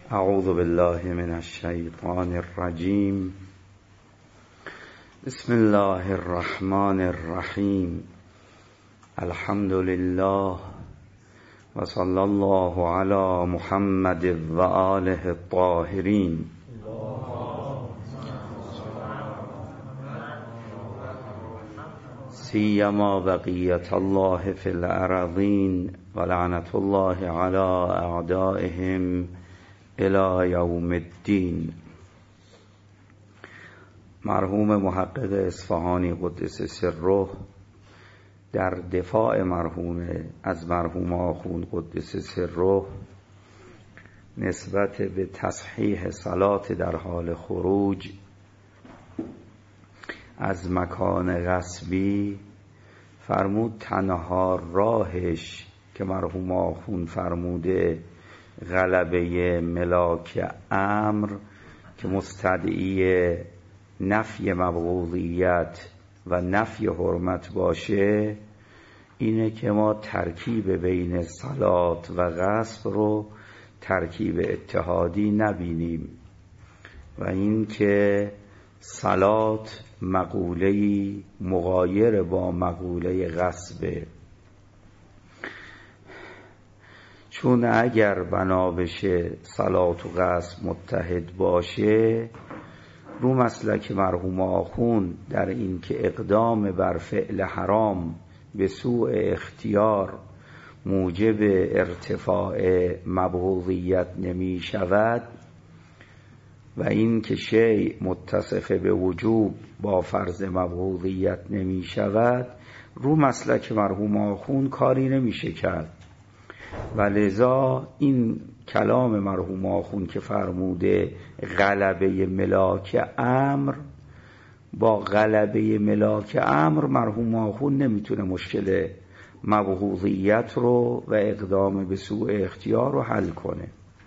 اعوذ بالله من الشیطان الرجیم. بسم الله الرحمن الرحیم. الحمد لله و صلی الله علی محمد و آله الطاهرین. سیما بقیت الله فی الارضین و لعنت الله علی اعدائهم الی یوم الدین. مرحوم محقق اصفهانی قدس سره در دفاع از مرحوم آخوند قدس سره نسبت به تصحیح صلات در حال خروج از مکان غصبی فرمود تنها راهش که مرحوم آخوند فرموده غلبه ملاک امر که مستدعی نفی مبغوضیت و نفی حرمت باشه اینه که ما ترکیب بین صلات و غصب رو ترکیب اتحادی نبینیم و این که صلات مقوله‌ای مغایر با مقوله غصبه، چون اگر بنا بشه صلات و غصب متحد باشه رو مسلک مرحوم آخوند در این که اقدام بر فعل حرام به سوء اختیار موجب ارتفاع مبغوضیت نمی شود و این که شیء متصف به وجوب با فرض مبغوضیت نمی شود رو مسلک مرحوم آخوند کاری نمیشه کرد و لذا این کلام مرحوم آخوند که فرموده غلبه ملاک امر با غلبه ملاک امر مرحوم آخوند نمیتونه مشکل مبغوضیت رو و اقدام به سوء اختیار رو حل کنه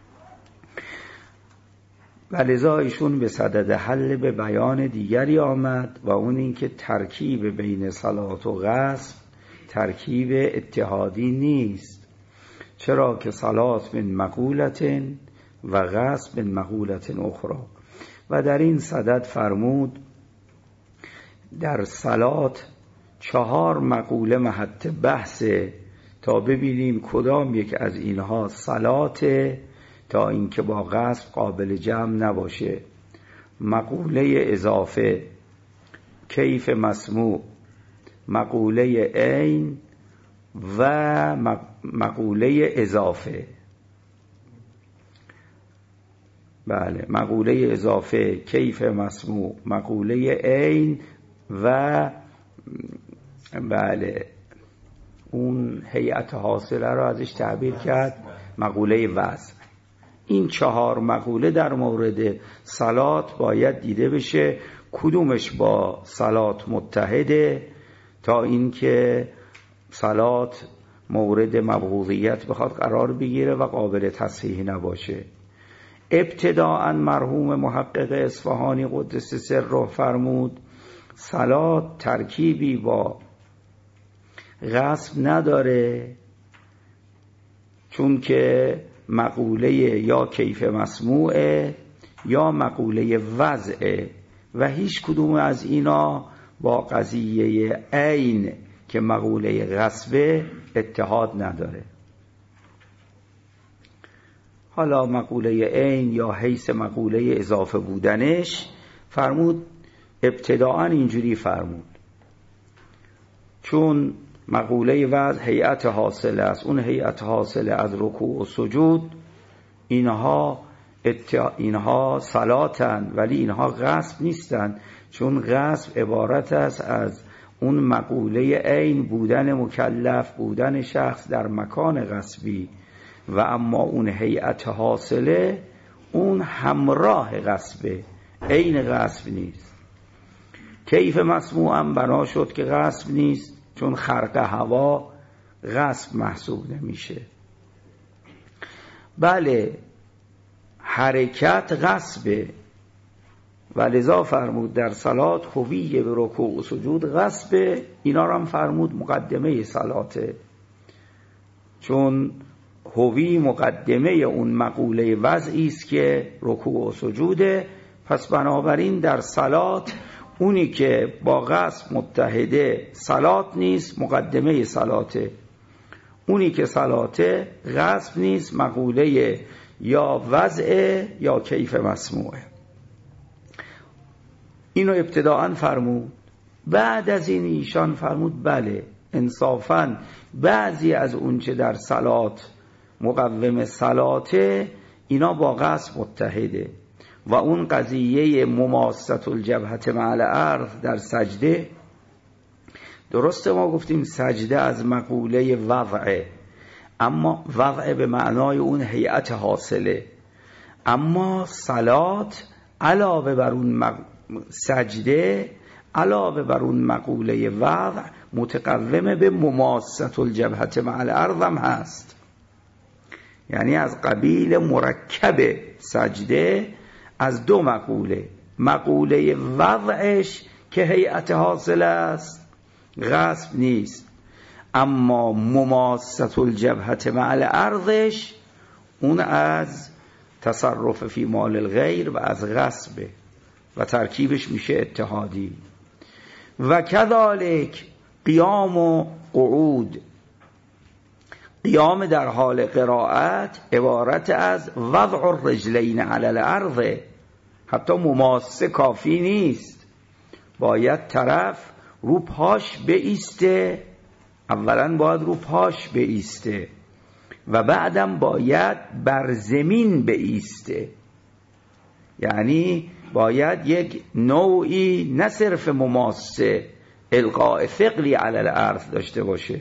و لذا ایشون به صدد حل به بیان دیگری آمد و اون این که ترکیب بین صلات و غصب ترکیب اتحادی نیست، چرا که صلات من مقولت و غصب من مقولت اخرى. و در این صدد فرمود در صلات 4 مقوله محط بحثه تا ببینیم کدام یک از اینها صلاته تا اینکه با غصب قابل جمع نباشه. مقوله اضافه، کیف مسموع، مقوله عین و مقوله اضافه. بله، مقوله اضافه، کیف مسموع، مقوله عین و بله اون هیئت حاصله رو ازش تعبیر کرد مقوله وضع. این 4 مقوله در مورد صلات باید دیده بشه کدومش با صلات متحده تا اینکه صلات مورد مبغوضیت بخواد قرار بگیره و قابل تصحیح نباشه. ابتداءً مرحوم محقق اصفهانی قدس سره فرمود صلات ترکیبی با غصب نداره، چون که مقوله یا کیف مسموعه یا مقوله وضعه و هیچ کدوم از اینا با قضیه عین که مقوله غصبه اتحاد نداره. حالا مقوله عین یا حیث مقوله اضافه بودنش فرمود ابتداءً اینجوری فرمود چون مقوله وضع هیئت حاصله است، اون هیئت حاصله از رکوع و سجود اینها صلاتن ولی اینها غصب نیستن، چون غصب عبارت است از اون مقوله عین بودن مکلف، بودن شخص در مکان غصبی و اما اون هیئت حاصله اون همراه غصبه، عین غصب نیست. کیف مسموع هم بنا شد که غصب نیست چون خرق هوا غصب محسوب نمیشه. بله حرکت غصبه و لذا فرمود در صلات خویه به رکوع و سجود غصبه. اینا رو هم فرمود مقدمه صلاته، چون هوی مقدمه اون مقوله وضعی است که رکوع و سجوده. پس بنابراین در صلات اونی که با قصد متحده صلات نیست، مقدمه صلاته. اونی که صلاته قصد نیست، مقوله یا وضع یا کیف مسموعه. اینو ابتداءً فرمود. بعد از این ایشان فرمود بله انصافاً بعضی از اون چه در صلات مقوم صلاته اینا با قصد متحده و اون قضیه مماست الجبهه مع الارض در سجده، درسته ما گفتیم سجده از مقوله وضعه، اما وضع به معنای اون هیئت حاصله، اما صلات علاوه بر اون سجده علاوه بر اون مقوله وضع متقوم به مماست الجبهه مع الارض هم هست. یعنی از قبیل مرکب سجده از دو مقوله، مقوله وضعش که هیئت حاصل است غصب نیست، اما مماست الجبهه مع الارضش اون از تصرف فی مال الغیر و از غصبه و ترکیبش میشه اتحادی. و کذالک قیام و قعود، قیام در حال قرائت عبارت از وضع الرجلین علی الارض، حتی مماسه کافی نیست، باید طرف رو پاش بایسته، اولا باید رو پاش بایسته و بعدم باید بر زمین بایسته. یعنی باید یک نوعی نه صرف مماسه القاء ثقلی علی الارض داشته باشه.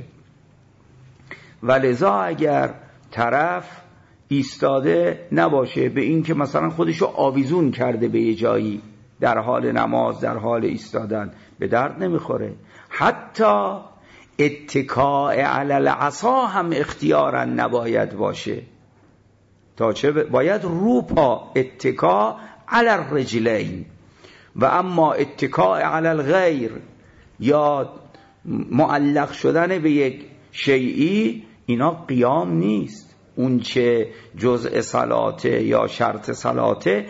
ولذا اگر طرف ایستاده نباشه به این که مثلا خودشو آویزون کرده به یه جایی در حال نماز در حال ایستادن، به درد نمیخوره. حتی اتکاء علی العصا هم اختیارا نباید باشه. تا چه باید رو پا اتکا علی الرجلین، و اما اتکاء علی الغیر یا معلق شدن به یک شیئی اینا قیام نیست. اون چه جزء صلاته یا شرط صلاته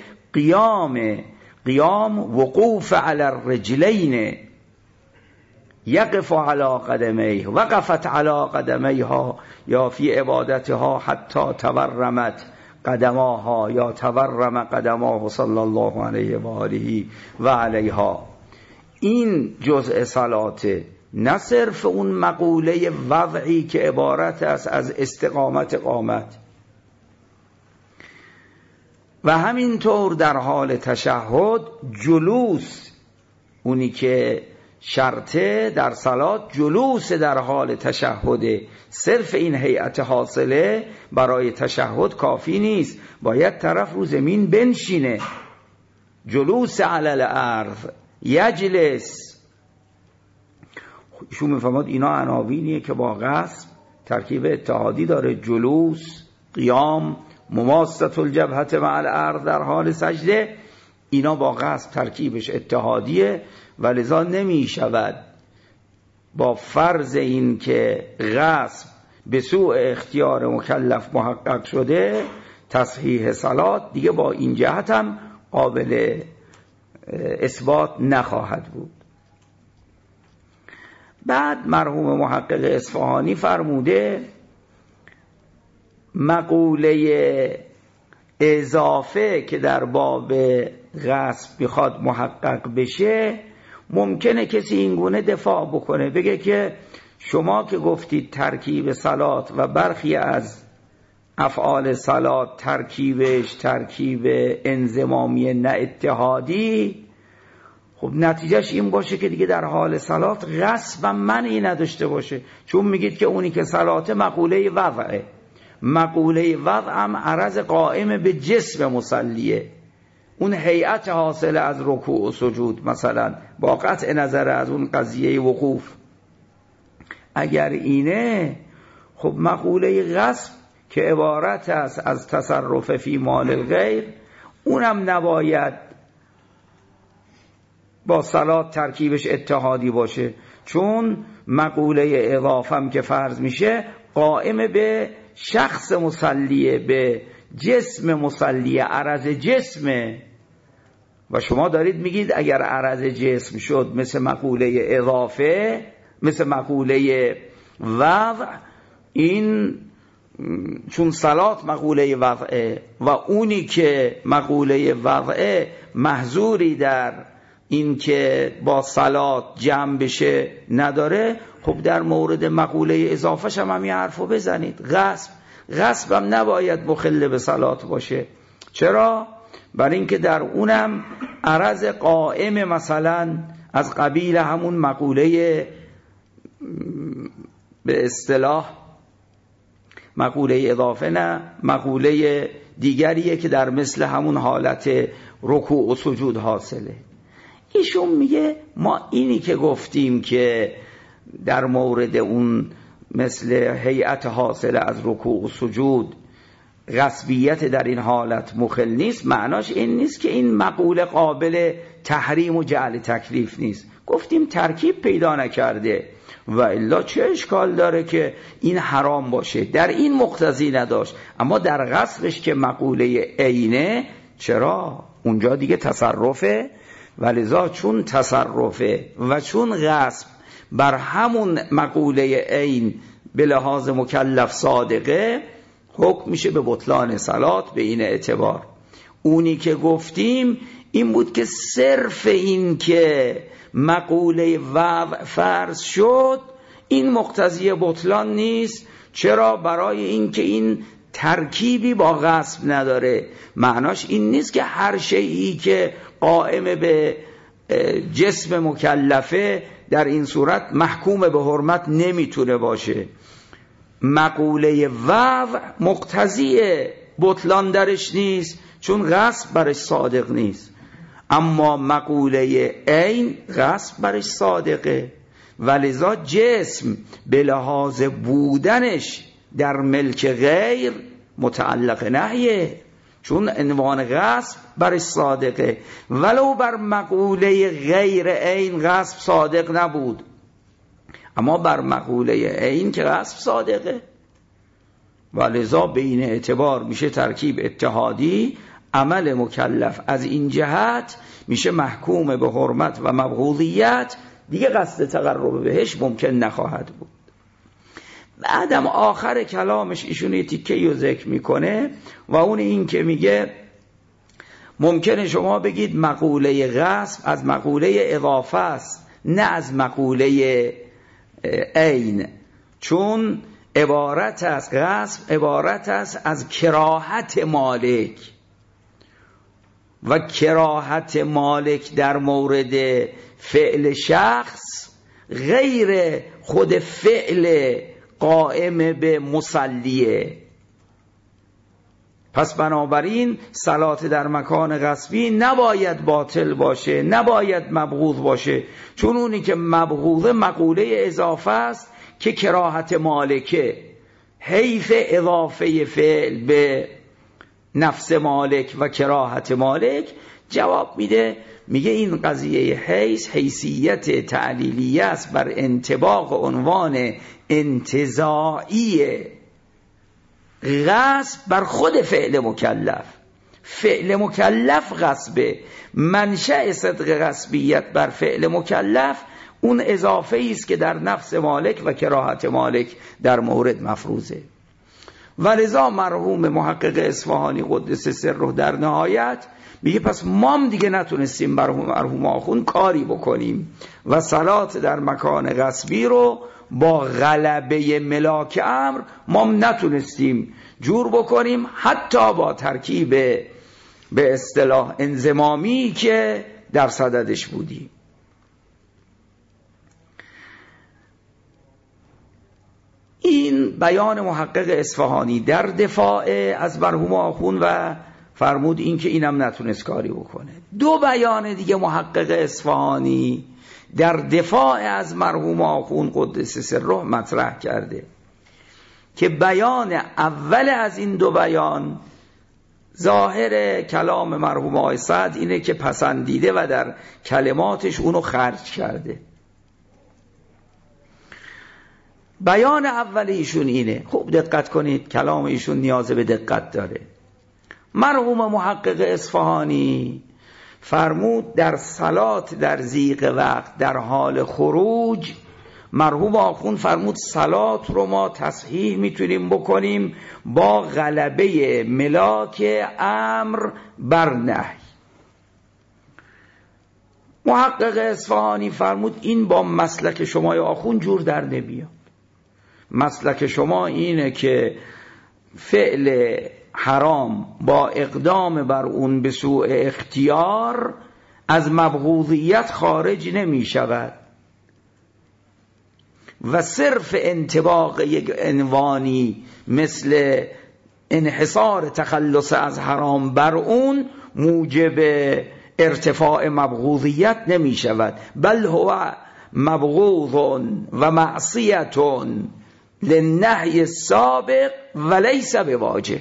قیام وقوف علی الرجلین، یقف علی قدمیه، وقفت علی قدمیها یا فی عبادتها حتی تورمت قدماها یا تورم قدماه صلی الله علیه و آله و علیها. این جزء صلاته، نه صرف اون مقوله وضعی که عبارت است از استقامت قامت. و همینطور در حال تشهد جلوس، اونی که شرطه در صلات جلوس در حال تشهده، صرف این هیئت حاصله برای تشهد کافی نیست، باید طرف رو زمین بنشینه. جلوس علی الارض یجلس، ایشون میفهمد اینا عناوینیه که با قصد ترکیب اتحادی داره. جلوس، قیام، مماست الجبهه مع الارض در حال سجده، اینا با قصد ترکیبش اتحادیه و لذا نمی شود با فرض این که قصد به سوء اختیار مکلف محقق شده تصحیح صلات دیگه با این جهت هم قابل اثبات نخواهد بود. بعد مرحوم محقق اصفهانی فرموده مقوله اضافه که در باب غصب بخواد محقق بشه، ممکنه کسی اینگونه دفاع بکنه، بگه که شما که گفتید ترکیب صلات و برخی از افعال صلات ترکیبش ترکیب انضمامی نه اتحادی، خب نتیجهش این باشه که دیگه در حال صلات غصب منعی نداشته باشه، چون میگید که اونی که صلات مقوله وضعه، مقوله وضع هم عرض قائم به جسم مصلیه، اون هیئت حاصل از رکوع و سجود مثلا با قطع نظر از اون قضیه وقوف. اگر اینه خب مقوله غصب که عبارت است از تصرف فی مال الغیر، اونم نباید با صلات ترکیبش اتحادی باشه، چون مقوله اضافه هم که فرض میشه قائم به شخص مسلیه به جسم مسلیه عرض جسمه و شما دارید میگید اگر عرض جسم شد مثل مقوله اضافه، مثل مقوله وضع، این چون صلات مقوله وضعه و اونی که مقوله وضعه محظوری در این که با صلات جمع بشه نداره، خب در مورد مقوله اضافه هم همین حرفو بزنید. غصب هم نباید مخل به صلات باشه. چرا؟ برای اینکه در اونم عرض قائم مثلا از قبیل همون مقوله به اصطلاح مقوله اضافه نه، مقوله دیگریه که در مثل همون حالت رکوع و سجود حاصله. ایشون میگه ما اینی که گفتیم که در مورد اون مثل هیئت حاصله از رکوع و سجود غصبیت در این حالت مخل نیست، معناش این نیست که این مقوله قابل تحریم و جعل تکلیف نیست. گفتیم ترکیب پیدا نکرده و الا چه اشکال داره که این حرام باشه؟ در این مقتضی نداشت، اما در غصبش که مقوله عینه چرا؟ اونجا دیگه تصرفه و لذا چون تصرفه و چون غصب بر همون مقوله عین به لحاظ مکلف صادقه، حکم میشه به بطلان صلات به این اعتبار. اونی که گفتیم این بود که صرف این که مقوله وضع فرض شد این مقتضی بطلان نیست. چرا؟ برای این که این ترکیبی با غصب نداره. معناش این نیست که هر شیئی که قائم به جسم مکلفه در این صورت محکوم به حرمت نمیتونه باشه. مقوله وضع مقتضی بطلان درش نیست چون غصب برش صادق نیست، اما مقوله عین غصب برش صادقه و لذا جسم به لحاظ بودنش در ملک غیر متعلق نهیه، چون عنوان غصب برش صادقه، ولو بر مقوله غیر عین غصب صادق نبود، اما بر مقوله عین که غصب صادقه و لذا به این اعتبار میشه ترکیب اتحادی. عمل مکلف از این جهت میشه محکوم به حرمت و مبغوضیت، دیگه قصد تقرب بهش ممکن نخواهد بود. بعدم آخر کلامش ایشون یه تیکه‌ای رو ذکر میکنه و اون این که میگه ممکنه شما بگید مقوله غصب از مقوله اضافه است نه از مقوله عین، چون عبارت از غصب عبارت است از کراهت مالک و کراهت مالک در مورد فعل شخص غیر خود فعل قائم به مسلیه. پس بنابراین صلات در مکان غصبی نباید باطل باشه، نباید مبغوض باشه، چون اونی که مبغوضه مقوله اضافه است که کراهت مالکه، حیف اضافه فعل به نفس مالک و کراهت مالک جواب میده. میگه این قضیه حیثیت تعلیلیه است بر انطباق عنوان انتزاعی غصب بر خود فعل مکلف. فعل مکلف غصبه، منشأ صدق غصبیت بر فعل مکلف اون اضافه است که در نفس مالک و کراهت مالک در مورد مفروضه. ولذا مرحوم محقق اصفهانی قدس سره در نهایت میگه پس ما دیگه نتونستیم مرحوم آخوند کاری بکنیم و صلات در مکان غصبی رو با غلبه ملاک امر ما نتونستیم جور بکنیم، حتی با ترکیب به اصطلاح انضمامی که در صددش بودیم. این بیان محقق اصفهانی در دفاع از مرحوم آخوند و فرمود این که اینم نتونست کاری بکنه. دو بیان دیگه محقق اصفهانی در دفاع از مرحوم آخوند قدس سره مطرح کرده که بیان اول از این دو بیان ظاهر کلام مرحوم آقای سعد اینه که پسندیده و در کلماتش اونو خرج کرده. بیان اول ایشون اینه. خوب دقت کنید، کلام ایشون نیاز به دقت داره. مرحوم محقق اصفهانی فرمود در صلات در ضیق وقت در حال خروج، مرحوم آخوند فرمود صلات رو ما تصحیح میتونیم بکنیم با غلبه ملاک امر بر نهی. محقق اصفهانی فرمود این با مسلک شما یا آخوند جور در نمیاد. مسلک شما اینه که فعل حرام با اقدام بر اون به سوء اختیار از مبغوضیت خارج نمی شود و صرف انطباق یک عنوانی مثل انحصار تخلص از حرام بر اون موجب ارتفاع مبغوضیت نمی شود، بل هو مبغوض و معصیت للنهی السابق وليس بواجب.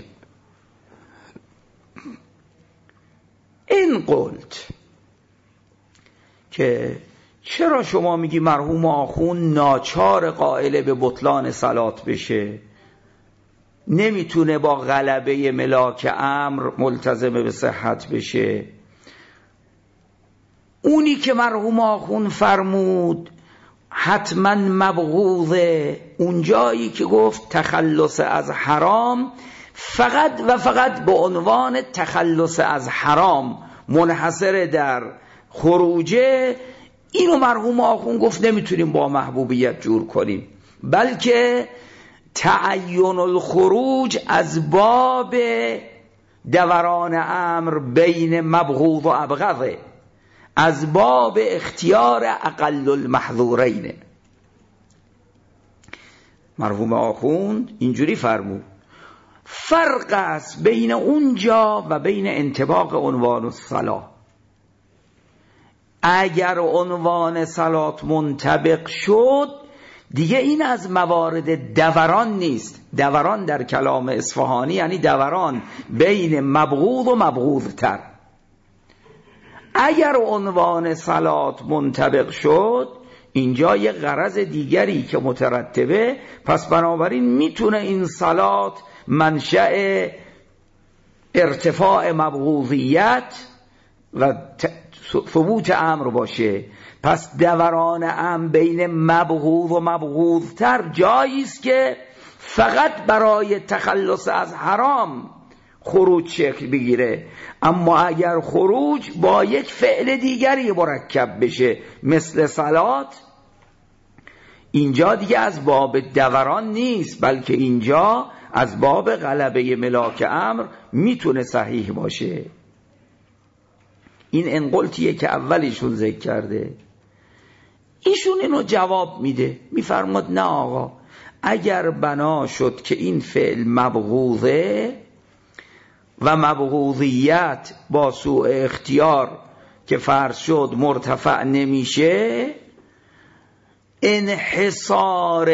این قلت که چرا شما میگی مرحوم آخوند ناچار قائل به بطلان صلات بشه، نمیتونه با غلبه ملاک امر ملتزم به صحت بشه؟ اونی که مرحوم آخوند فرمود حتما مبغوضه، اونجایی که گفت تخلص از حرام فقط و فقط به عنوان تخلص از حرام منحصر در خروجه، اینو مرحوم آخوند گفت نمیتونیم با محبوبیت جور کنیم، بلکه تعین الخروج از باب دوران امر بین مبغوض و ابغضه، از باب اختیار اقل المحظورین. مرحوم آخوند اینجوری فرمود فرق است بین اونجا و بین انطباق عنوان الصلاة. اگر عنوان صلات منطبق شد دیگه این از موارد دوران نیست. دوران در کلام اصفهانی یعنی دوران بین مبغوض و مبغوض تر. اگر عنوان صلات منطبق شد اینجا یه غرض دیگری که مترتبه، پس بنابراین میتونه این صلات منشأ ارتفاع مبغوضیت و ثبوت امر باشه. پس دوران امر بین مبغوض و مبغوض تر جایی است که فقط برای تخلص از حرام خروج شکل بگیره، اما اگر خروج با یک فعل دیگری مرکب بشه مثل صلات، اینجا دیگه از باب دوران نیست، بلکه اینجا از باب غلبه ملاک امر میتونه صحیح باشه. این انقلتیه که اولیشون ذکر کرده. ایشون اینو جواب میده، میفرماد نه آقا، اگر بنا شد که این فعل مبغوضه و مبغوضیت با سوء اختیار که فرض شد مرتفع نمیشه، انحصار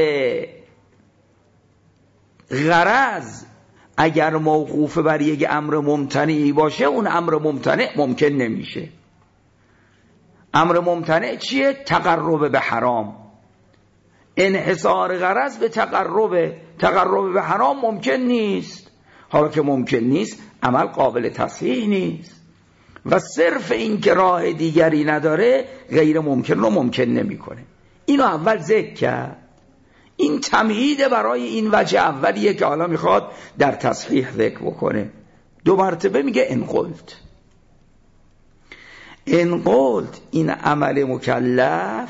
غرض اگر موقوف بر یک امر ممتنعی باشه، اون امر ممتنع ممکن نمیشه. امر ممتنع چیه؟ تقرب به حرام. انحصار غرض به تقرب به حرام ممکن نیست. حالا که ممکن نیست، عمل قابل تصحیح نیست و صرف این که راه دیگری نداره غیر ممکن رو ممکن نمیکنه. اینو اول ذکر کرد. این تمهید برای این وجه اولیه که حالا میخواد در تصحیح ذکر بکنه. دو مرتبه میگه انقلت. انقلت این عمل مکلف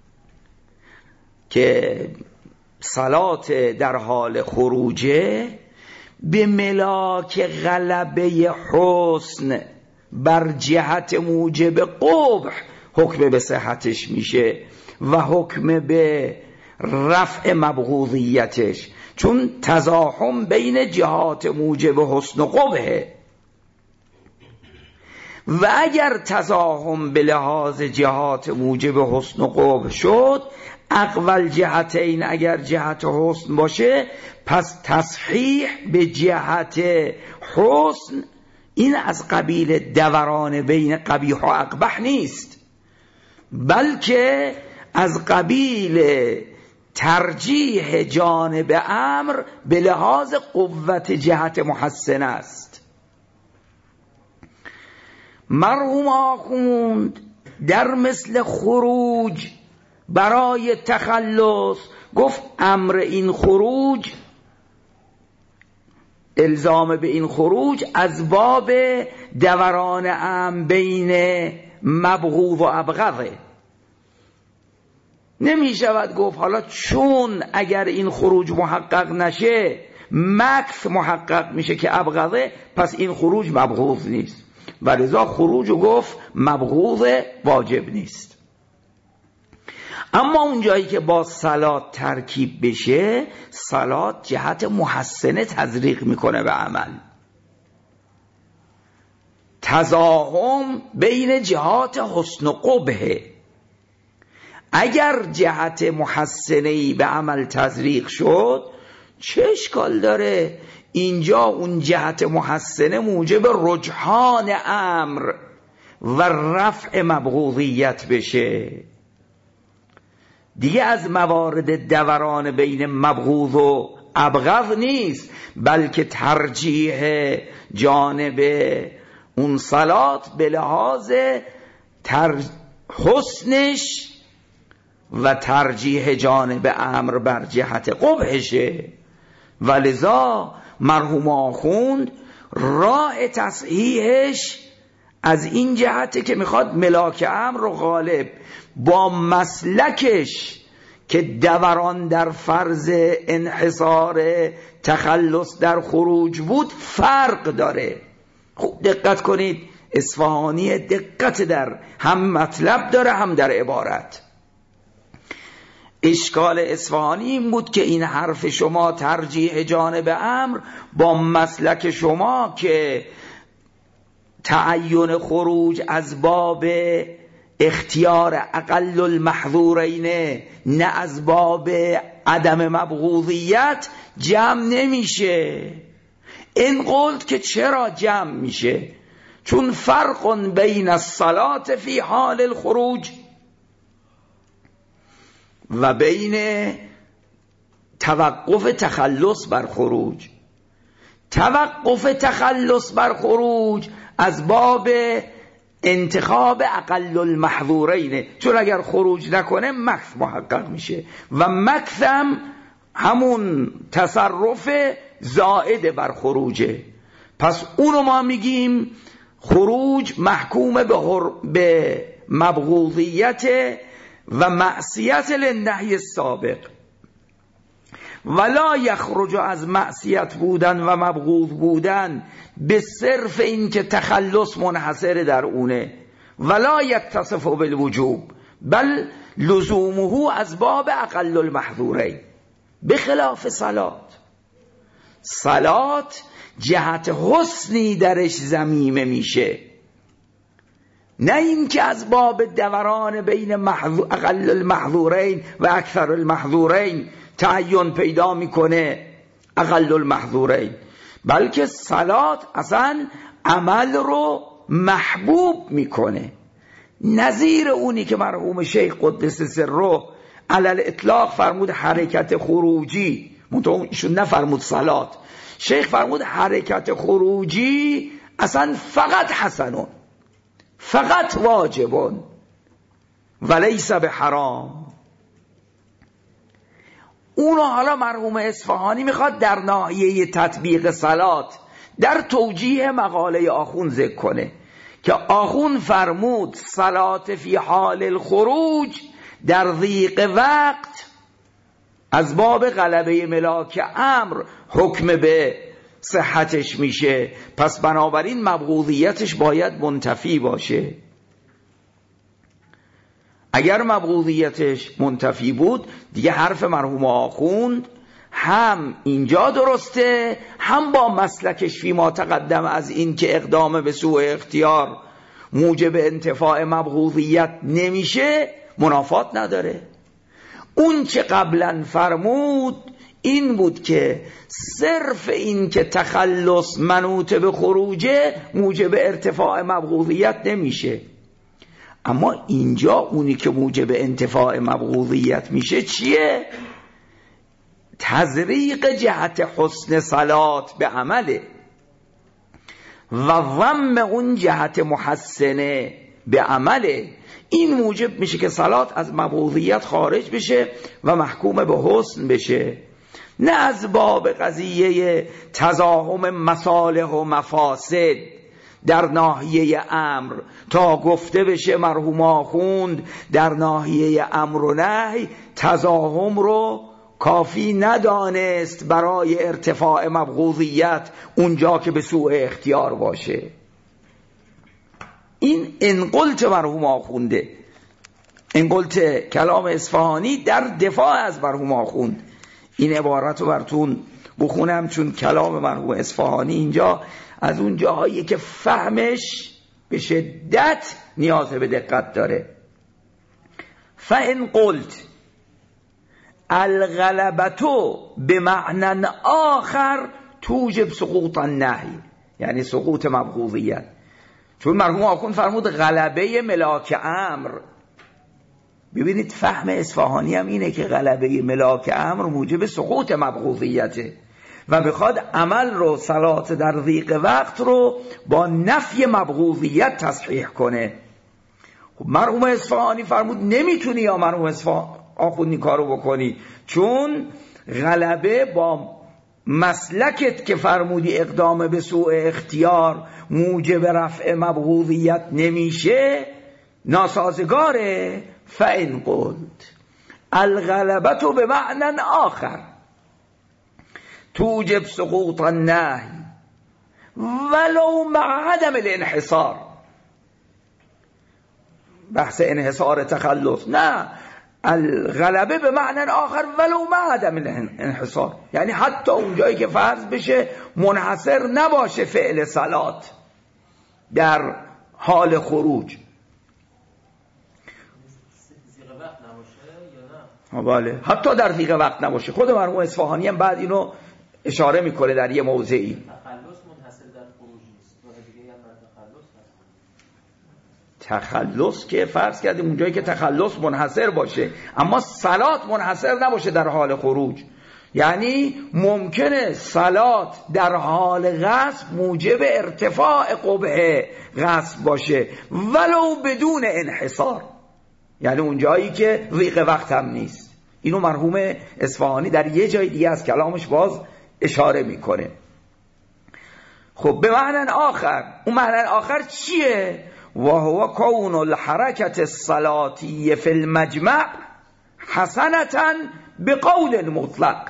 که صلات در حال خروجه به ملاک غلبه حسن بر جهت موجب قبح حکم به صحتش میشه و حکم به رفع مبغوضیتش، چون تزاحم بین جهات موجب حسن و قبحه. و اگر تزاحم به لحاظ جهات موجب حسن و قبح شد، اقول جهتین اگر جهت حسن باشه، پس تصحیح به جهت حسن این از قبیل دوران بین قبیح و اقبح نیست، بلکه از قبیل ترجیح جانب امر به لحاظ قوت جهت محسن است. مرحوم آخوند در مثل خروج برای تخلص گفت امر این خروج، الزام به این خروج از باب دوران امر بین مبغوض و ابغضه. نمی شود گفت حالا چون اگر این خروج محقق نشه مکث محقق میشه که ابغضه، پس این خروج مبغوض نیست، ولذا خروج رو گفت مبغوض واجب نیست. اما اون جایی که با صلات ترکیب بشه، صلات جهت محسنه تزریق میکنه به عمل، تزاحم بین جهات حسن و قبحه. اگر جهت محسنه‌ای به عمل تزریق شد چه اشکال داره اینجا اون جهت محسنه موجب رجحان امر و رفع مبغوضیت بشه. دیگه از موارد دوران بین مبغوض و ابغض نیست، بلکه ترجیح جانب اون صلات به لحاظ حسنش و ترجیح جانب امر بر جهت قبحشه. ولذا مرحوم آخوند راه تصحیحش از این جهته که میخواد ملاک امر رو غالب با مسلکش که دوران در فرض انحصار تخلص در خروج بود فرق داره. خوب دقت کنید، اصفهانی دقت در هم مطلب داره هم در عبارت. اشکال اصفهانی این بود که این حرف شما ترجیح جانب امر با مسلک شما که تعین خروج از باب اختیار اقل المحظورین نه از باب عدم مبغوضیت جمع نمیشه. این قلت که چرا جمع میشه؟ چون فرق بین الصلاة فی حال الخروج و بین توقف تخلص بر خروج. توقف تخلص بر خروج از باب انتخاب اقل المحظورین، چون اگر خروج نکنه مکث محقق میشه و مکث هم همون تصرف زائد بر خروجه. پس اونو ما میگیم خروج محکوم به مبغوضیت و معصیت للنهی السابق، ولا یخرج از معصیت بودن و مبغوض بودن به صرف این که تخلص منحصر در اونه، ولا یتصف بالوجوب بل لزومه از باب اقل المحظورین، بخلاف صلات. صلات جهت حسنی درش ضمیمه میشه، نه این که از باب دوران بین اقل المحظورین و اکثر المحظورین تعین پیدا میکنه اقل المحظورین، بلکه صلات اصلا عمل رو محبوب میکنه. نظیر اونی که مرحوم شیخ قدس سره علی الاطلاق فرمود حرکت خروجی، منتها ایشون نفرمود صلات، شیخ فرمود حرکت خروجی اصلا فقط حسنون، فقط واجبون ولیس به حرام. اونو حالا مرحوم اصفهانی میخواد در ناحیه تطبیق صلات در توجیه مقاله آخون ذکر کنه که آخون فرمود صلات فی حال الخروج در ضیق وقت از باب غلبه ملاک امر حکم به صحتش میشه، پس بنابراین مبغوضیتش باید منتفی باشه. اگر مبغوضیتش منتفی بود دیگه حرف مرحوم آخوند هم اینجا درسته، هم با مسلکش فی ما تقدم از این که اقدام به سوء اختیار موجب انتفاع مبغوضیت نمیشه منافات نداره. اون چه قبلا فرمود این بود که صرف این که تخلص منوط به خروجه موجب ارتفاع مبغوضیت نمیشه، اما اینجا اونی که موجب انتفاع مبغوضیت میشه چیه؟ تزریق جهت حسن صلات به عمله و ضم اون جهت محسنه به عمله، این موجب میشه که صلات از مبغوضیت خارج بشه و محکوم به حسن بشه، نه از باب قضیه تزاحم مصالح و مفاسد در ناحیه امر تا گفته بشه مرحوم آخوند در ناحیه امر و نهی تزاحم رو کافی ندانست برای ارتفاع مبغوضیت اونجا که به سوء اختیار باشه. این انقلت مرحوم آخونده، انقلت کلام اصفهانی در دفاع از مرحوم آخوند. این عبارت رو براتون بخونم چون کلام مرحوم اصفهانی اینجا از اون جاهایی که فهمش به شدت نیاز به دقت داره. فإن قلت الغلبتو به معنی آخر توجب سقوط النهی، یعنی سقوط مبغوضیت. چون مرحوم آخوند فرمود غلبه ملاک امر، ببینید فهم اصفهانی هم اینه که غلبه ملاک امر موجب سقوط مبغوضیته و بخواد عمل رو، صلات در ضیق وقت رو با نفی مبغوضیت تصحیح کنه. خب مرحوم اصفهانی فرمود نمیتونی یا مرحوم آخوند این کارو بکنی، چون غلبه با مسلکت که فرمودی اقدام به سوء اختیار موجب رفع مبغوضیت نمیشه ناسازگاره. فإن قلت الغلبة به معنی آخر توجب سقوط النهی ولو مع عدم الانحصار، بحث انحصار تخلص نه، الغلبه به معنی آخر ولو مع عدم الانحصار، یعنی حتی اونجایی که فرض بشه منحصر نباشه فعل صلات در حال خروج. بله، حتی در ضیق وقت نباشه. خود مرحوم اصفهانی هم بعد اینو اشاره میکنه در یه موضعی. تخلص منحصر در خروج نیست، دیگه هم تخلص که فرض کردیم اونجایی که تخلص منحصر باشه، اما صلات منحصر نباشه در حال خروج. یعنی ممکنه صلات در حال غصب موجب ارتفاع قبح غصب باشه ولو بدون انحصار، یعنی اونجایی که ضیق وقت هم نیست. اینو مرحوم اصفهانی در یه جای دیگه از کلامش باز اشاره میکنه. خب به معنی آخر، اون معنی آخر چیه؟ و هو کون الحرکت الصلاتی فی المجمع حسنتا بقول مطلق،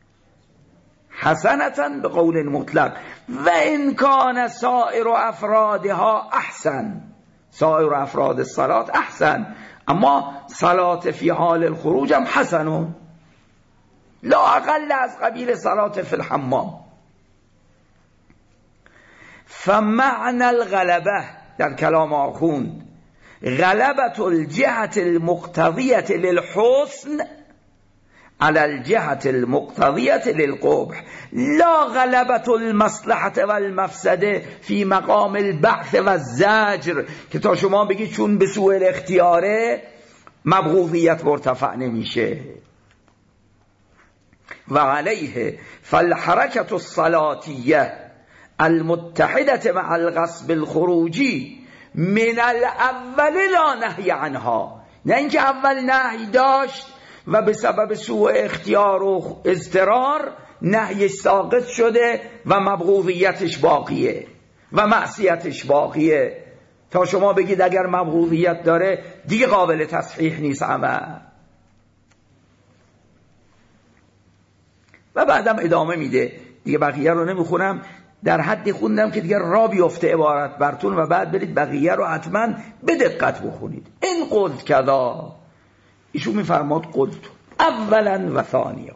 حسنتا بقول مطلق و ان کان سائر افرادها احسن، سائر افراد الصلاة احسن، اما صلاة فی حال الخروج هم حسن لا اقل از قبیل صلاة فی الحمام. فمعنى الغلبه در کلام آخوند غلبة الجهة المقتضية للحسن على الجهة المقتضية للقبح لا غلبة المصلحة والمفسده في مقام البعث والزجر، که تا شما بگید چون به سوء الاختیاره مبغوضیت مرتفع نمیشه. و علیه فالحركة الصلاتية المتحدة مع الغصب الخروجی من الاول لا نهی عنها، نه اینکه اول نهی داشت و به سبب سوء اختیار و اضطرار نهیش ساقط شده و مبغوضیتش باقیه و معصیتش باقیه، تا شما بگید اگر مبغوضیت داره دیگه قابل تصحیح نیست عمل. و بعدم ادامه میده، دیگه بقیه رو نمیخونم، در حدی خوندم که دیگه را بیفته عبارت براتون و بعد برید بقیه رو حتما به دقت بخونید. این قلت کذا، ایشون میفرماد قلت اولا و ثانیا،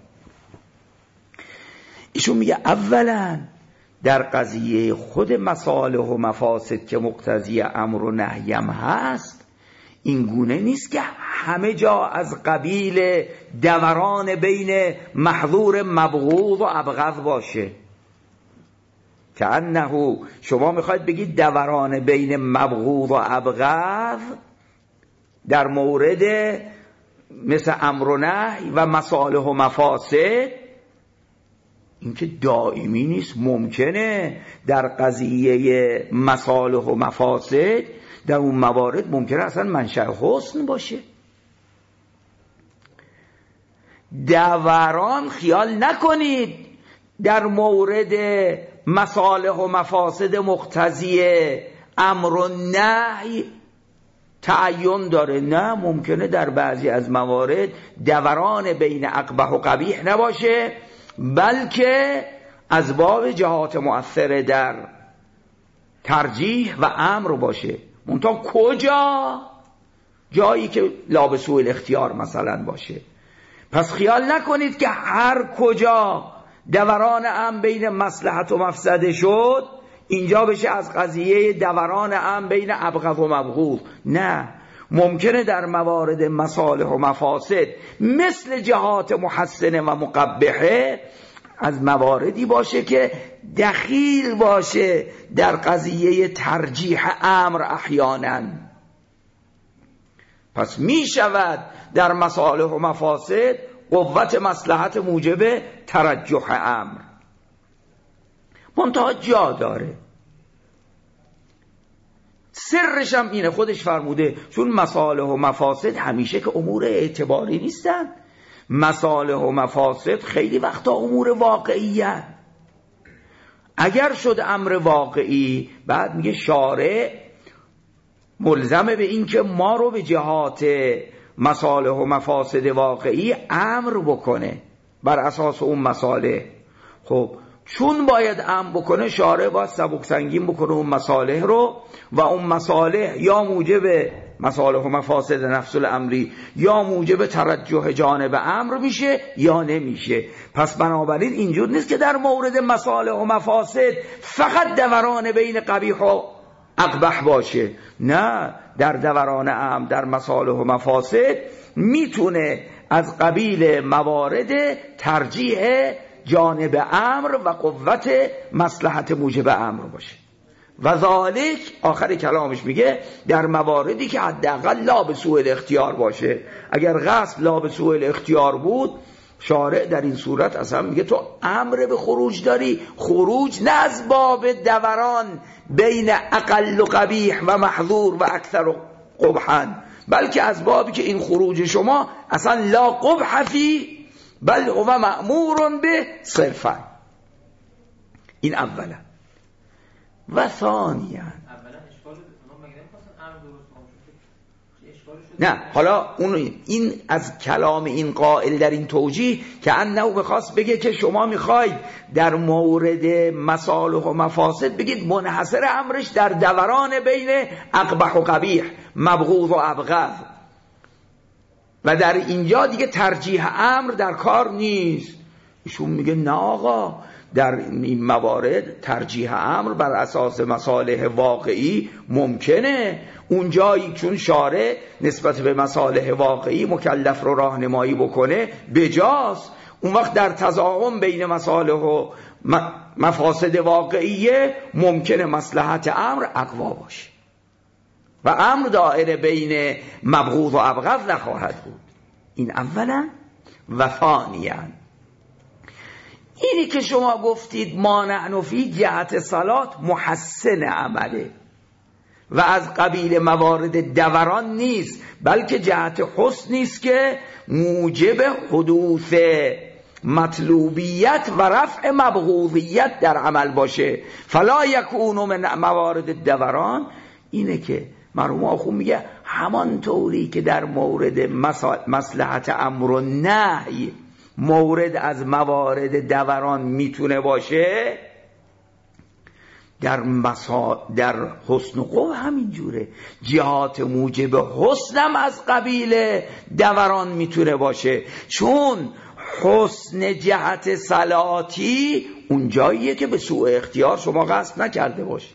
ایشون میگه اولا در قضیه خود مصالح و مفاسد که مقتضی امر و نهیم هست، این گونه نیست که همه جا از قبیل دوران بین محظور مبغوض و ابغض باشه. که انه شما میخواید بگید دوران بین مبغوض و ابغض در مورد مثل امر و نهی و مصالح و مفاسد این که دائمی نیست. ممکنه در قضیه مصالح و مفاسد در اون موارد ممکنه اصلا منشأ حسن باشه. دوران خیال نکنید در مورد مصالح و مفاسد مقتضی امر و نهی تعین داره. نه، ممکنه در بعضی از موارد دوران بین اقبح و قبیح نباشه، بلکه از باب جهات مؤثره در ترجیح و امر باشه. منتها کجا؟ جایی که لابسوء الاختیار مثلا باشه. پس خیال نکنید که هر کجا دوران امر بین مصلحت و مفسده شد اینجا بشه از قضیه دوران امر بین ابغض و مبغوض. نه، ممکنه در موارد مصالح و مفاسد مثل جهات محسنه و مقبحه از مواردی باشه که دخیل باشه در قضیه ترجیح امر احیانا. پس می شود در مصالح و مفاسد قوت مصلحت موجب ترجح امر، منتها جا داره. سرش هم اینه، خودش فرموده، چون مصالح و مفاسد همیشه که امور اعتباری نیستن. مصالح و مفاسد خیلی وقتا امور واقعی هست. اگر شد امر واقعی، بعد میگه شارع ملزمه به این که ما رو به جهات مصالح و مفاسد واقعی امر بکنه بر اساس اون مصالح. خب چون باید امر بکنه، شارع باید سبک سنگین بکنه اون مصالح رو، و اون مصالح یا موجب مصالح و مفاسد نفس الامری یا موجب ترجح جانب امر میشه یا نمیشه. پس بنابراین اینجور نیست که در مورد مصالح و مفاسد فقط دوران بین قبیح و اقبح باشه. نه، در دوران امر در مصالح و مفاسد میتونه از قبیل موارد ترجیح جانب امر و قوت مصلحت موجب امر باشه. و ذالک آخر کلامش میگه در مواردی که حداقل لا به سوء الاختیار باشه. اگر غصب لا به سوء الاختیار بود، شارع در این صورت اصلا میگه تو امر به خروج داری، خروج نه از باب دوران بین اقل و قبیح و محظور و اکثر و قبحا، بلکه از بابی که این خروج شما اصلا لا قبح فی بل هو مأمور به صرفا. این اولا. و ثانیا نه، حالا این از کلام این قائل در این توجیه که انه بخواست بگه که شما میخواید در مورد مصالح و مفاسد بگید منحصر امرش در دوران بین اقبح و قبیح، مبغوض و ابغض، و در اینجا دیگه ترجیح امر در کار نیست. ایشون میگه نه آقا، در این موارد ترجیح امر بر اساس مصالح واقعی ممکنه. اون جایی چون شارع نسبت به مصالح واقعی مکلف رو راهنمایی بکنه بجاست، اون وقت در تضاهم بین مصالح و مفاسد واقعیه ممکنه مصلحت امر اقوا باشه و امر دائره بین مبغوض و ابغض نخواهد بود. این اولا. و ثانیا اینی که شما گفتید مانع فی جهت صلات محسن عمله و از قبیل موارد دوران نیست، بلکه جهت حسن نیست که موجب حدوث مطلوبیت و رفع مبغوضیت در عمل باشه. فلا یکون من موارد دوران، اینه که مرحوم آخوند میگه همان طوری که در مورد مصلحت امر و نهی مورد از موارد دوران میتونه باشه، در حسن و قبح همین جوره. جهات موجب حسنم از قبیل دوران میتونه باشه، چون حسن جهت صلاتی اون جاییه که به سوء اختیار شما قصد نکرده باشه.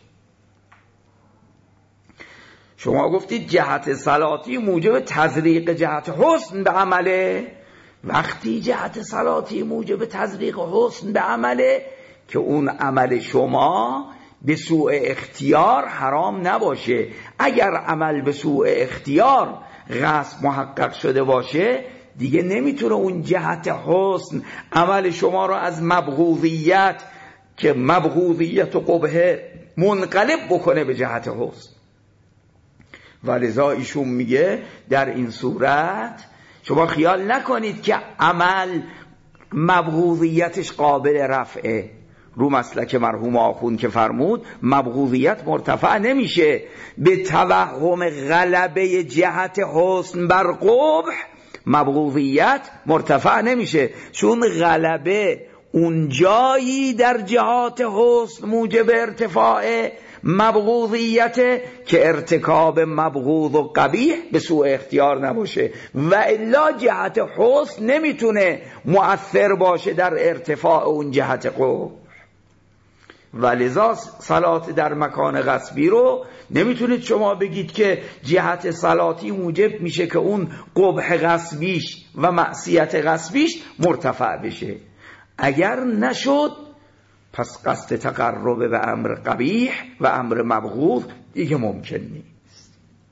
شما گفتید جهت صلاتی موجب تزریق جهت حسن به عمله. وقتی جهت صلاتی موجب تزریق حسن به عمله که اون عمل شما به سوء اختیار حرام نباشه. اگر عمل به سوء اختیار قصد محقق شده باشه دیگه نمیتونه اون جهت حسن عمل شما رو از مبغوضیت که مبغوضیت و قبح منقلب بکنه به جهت حسن. ولذا ایشون میگه در این صورت شما خیال نکنید که عمل مبغوضیتش قابل رفعه. رو مسلک مرحوم آخوند که فرمود مبغوضیت مرتفع نمیشه به توهم غلبه جهت حسن بر قبح. مبغوضیت مرتفع نمیشه چون غلبه اون جایی در جهات حسن موجب ارتفاع مبغوضیت که ارتکاب مبغوض و قبیح به سوء اختیار نباشه، و الا جهت حسن نمیتونه مؤثر باشه در ارتفاع اون جهت قبح. ولذا صلات در مکان غصبی رو نمیتونید شما بگید که جهت صلاتی موجب میشه که اون قبح غصبیش و معصیت غصبیش مرتفع بشه. اگر نشد پس قصد تقرب به امر قبیح و امر مبغوض دیگه ممکن نیست.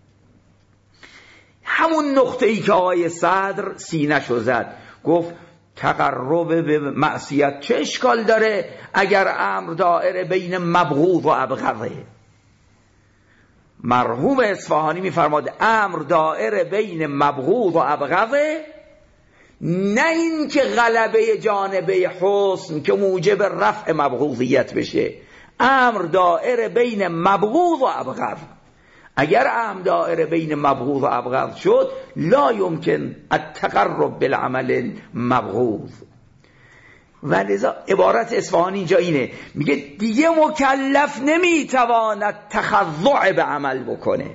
همون نقطه ای که آقای صدر سینه‌شو زد، گفت تقرب به معصیت چه اشکال داره اگر امر دائره بین مبغوض و ابغضه. مرحوم اصفهانی میفرماد امر دائره بین مبغوض و ابغضه، نه این که غلبه جانبه حسن که موجب رفع مبغوضیت بشه. امر دائره بین مبغوض و ابغض. اگر امر دائره بین مبغوض و ابغض شد لا یمکن التقرب بالعمل مبغوض. ولذا عبارت اصفهانی اینجا اینه، میگه دیگه مکلف نمیتواند تخضع به عمل بکنه.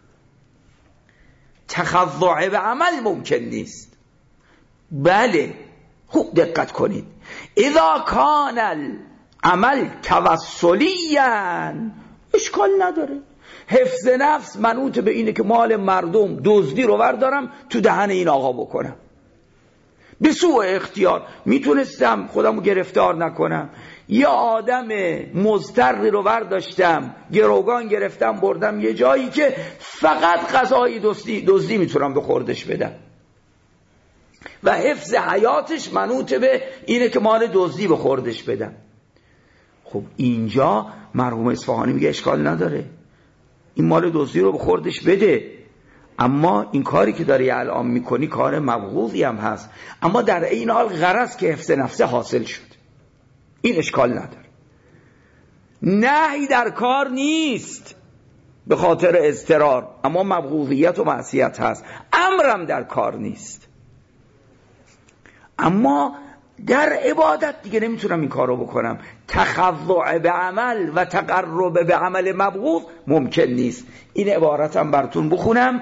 تخضع به عمل ممکن نیست. بله خوب دقت کنید، اذا کان العمل توسلیاً اشکال نداره. حفظ نفس منوط به اینه که مال مردم دزدی رو وردارم تو دهن این آقا بکنم به سوء اختیار. میتونستم خودمو گرفتار نکنم، یا آدم مضطری رو ورداشتم گروگان گرفتم بردم یه جایی که فقط غذای دزدی میتونم به خوردش بدم و حفظ حیاتش منوط به اینه که مال دزدی به خوردش بدم. خب اینجا مرحوم اصفهانی میگه اشکال نداره، این مال دزدی رو به خوردش بده، اما این کاری که داری الان میکنی کار مبغوضی هم هست، اما در این حال غرض که حفظ نفسه حاصل شد، این اشکال نداره. نهی در کار نیست به خاطر اضطرار، اما مبغوضیت و معصیت هست. امرم در کار نیست، اما در عبادت دیگه نمیتونم این کارو بکنم. تخضع به عمل و تقرب به عمل مبغوض ممکن نیست. این عبارتم براتون بخونم.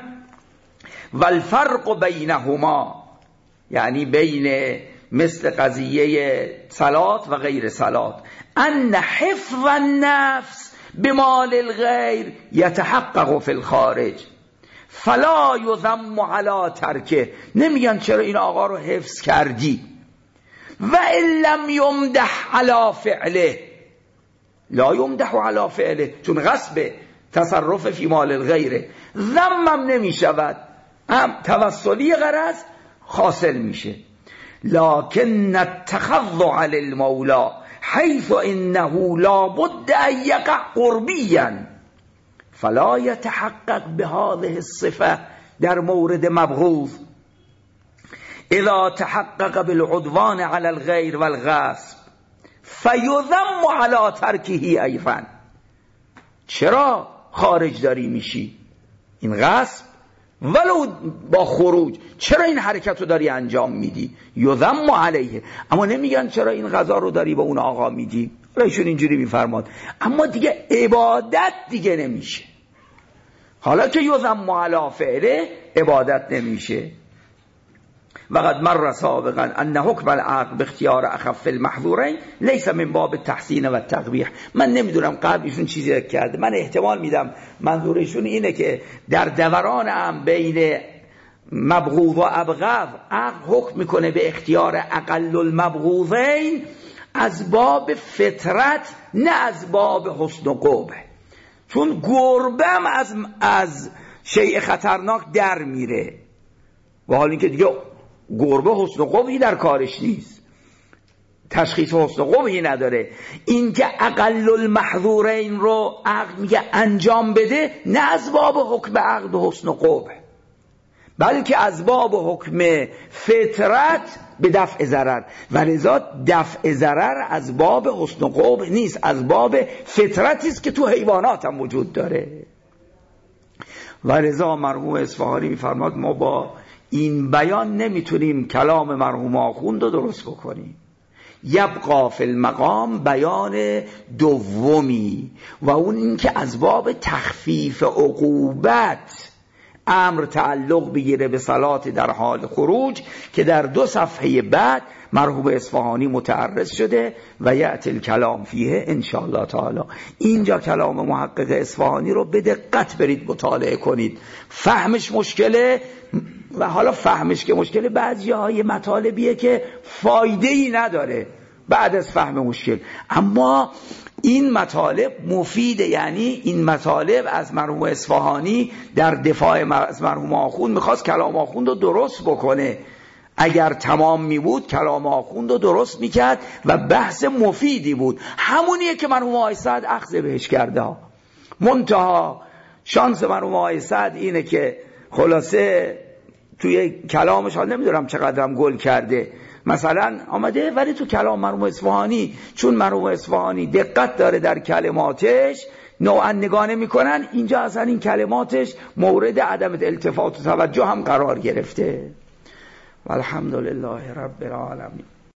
والفرق بینهما، یعنی بین مثل قضیه صلات و غیر صلات، ان حفظ النفس بمال الغیر یتحقق فی الخارج فلا یذم علی ترکه. نمیگن چرا این آقا رو حفظ کردی و ان لم یمدح علی فعله، لا یمدح علی فعله، چون غصب تصرف فی مال الغیره ذمم نمی شود، هم توسلی غرض حاصل میشه. لکن التخضع للمولا حیث انه لا بد ان یقع قربیا فلا یتحقق بهذه الصفه در مورد مبغوض اذا تحقق بالعدوان على الغیر والغصب فیذم على ترکه ایضا. چرا خارج داری میشی؟ این غصب ولو با خروج، چرا این حرکت رو داری انجام میدی؟ یذم علیه. اما نمیگن چرا این غذا رو داری به اون آقا میدی، ایشون اینجوری میفرماد. اما دیگه عبادت دیگه نمیشه. حالا که یذم علی فعله عبادت نمیشه. وقد مر سابقا ان حکم العقل باختیار اخف المحظورین لیس من باب التحسین و التقبیح. من نمیدونم قبلشون چیزی کرده، من احتمال میدم منظورشون اینه که در دوران هم بین مبغوض و ابغض عقل حکم میکنه به اختیار اقل المبغوضین از باب فطرت، نه از باب حسن و قبح. چون گربم از شیء خطرناک در میره و حال اینکه دیگه گربه حسن و قبحی در کارش نیست، تشخیص حسن و قبحی نداره. این که اقل المحظورین رو عقل میگه انجام بده، نه از باب حکم عقل و حسن و قبح، بلکه از باب حکم فطرت به دفع ضرر، و لذا دفع ضرر از باب حسن و قبح نیست، از باب فطرتی است که تو حیوانات هم وجود داره. و لذا مرحوم اصفهانی میفرماد ما با این بیان نمیتونیم کلام مرحوم آخوند رو درست بکنیم. یبقا فی المقام بیان دومی، و اون این که از باب تخفیف عقوبت امر تعلق بگیره به صلات در حال خروج، که در 2 صفحه بعد مرحوم اصفهانی متعرض شده و یأتی الکلام فیه ان شاء الله تعالی. اینجا کلام محقق اصفهانی رو به دقت برید مطالعه کنید، فهمش مشکله. و حالا فهمش که مشکله، بعضی جاهای مطالبیه که فایده‌ای نداره بعد از فهم مشکل، اما این مطالب مفیده. یعنی این مطالب از مرحوم اصفهانی در دفاع از مرحوم آخوند میخواست کلام آخوند رو درست بکنه. اگر تمام می بود کلام آخوند رو درست میکرد و بحث مفیدی بود، همونیه که مرحوم آقای سعد اخذ بهش کرده. منتها شانس مرحوم آقای سعد اینه که خلاصه توی کلامش، حال نمیدونم چقدرم گل کرده مثلا آمده، ولی تو کلام مرحوم اصفهانی چون مرحوم اصفهانی دقت داره در کلماتش، نوعا نگاه میکنن اینجا اصلا این کلماتش مورد عدم التفات و توجه هم قرار گرفته. والحمدلله رب العالمین.